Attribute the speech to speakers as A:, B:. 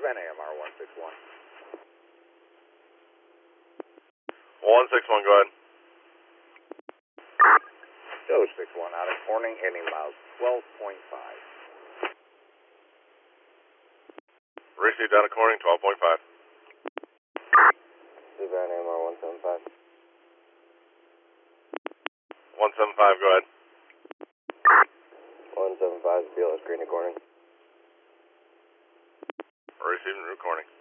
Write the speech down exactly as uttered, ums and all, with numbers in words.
A: Van A M R one six one.
B: one six one, go ahead.
A: Joe six one out of Corning, heading miles twelve point five.
B: Received out of Corning, twelve point five.
C: Van A M R one seven five.
B: one seven five, go ahead.
C: one seven five, B L S Green to Corning.
B: Receiving route Corning.